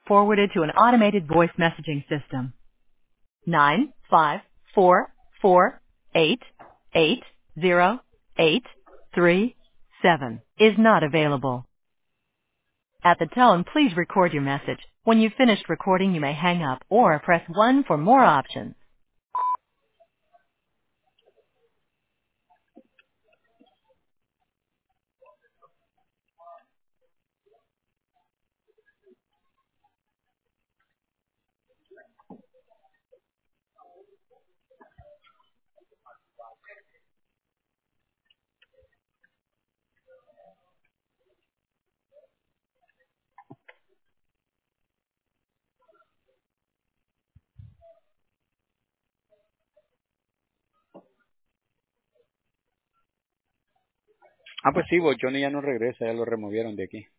forwarded to an automated voice messaging system. 95448808337 is not available. At the tone, please record your message. When you've finished recording, you may hang up or press 1 for more options. Ah, pues sí, Bochoni ya no regresa, ya lo removieron de aquí.